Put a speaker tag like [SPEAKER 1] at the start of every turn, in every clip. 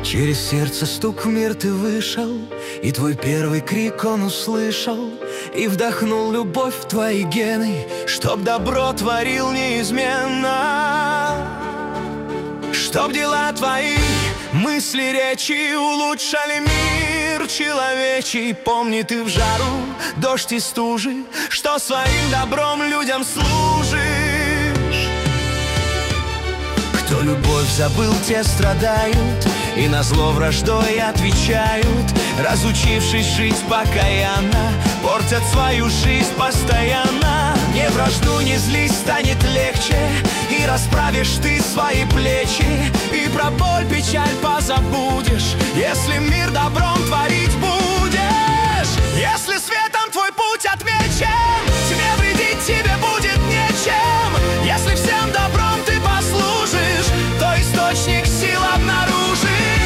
[SPEAKER 1] Через сердце стук в мир ты вышел, и твой первый крик он услышал, и вдохнул любовь в твои гены, чтоб добро творил неизменно. Чтоб дела твои, мысли, речи улучшали мир человечий. Помни ты в жару, дождь и стужи, что своим добром людям служишь. Кто любовь забыл, те страдают, и назло враждой отвечают. Разучившись жить покаянно, портят свою жизнь постоянно. Не вражду, не злись, станет легче, и расправишь ты свои плечи, и про боль, печаль позабудешь, если мир добром творить будешь. Если светом твой путь отмечен, тьме вредить тебе будет нечем. Если всем добром ты послужишь, то источник сил обнаружишь.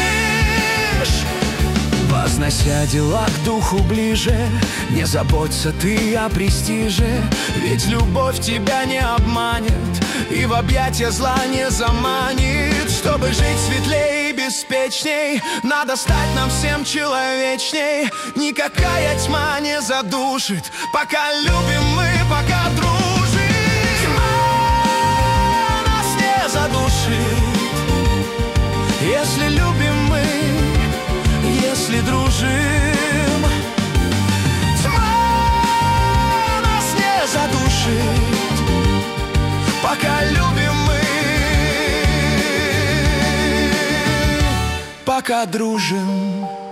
[SPEAKER 1] Вознося дела к духу ближе, не заботься ты о престиже, ведь любовь тебя не обманет и в объятия зла не заманит. Чтобы жить светлей и беспечней, надо стать нам всем человечней. Никакая тьма не задушит, пока любим мы, пока дружим. Тьма нас не задушит, если любим мы, если дружим. Тьма нас не задушит, пока любим мы, пока дружим.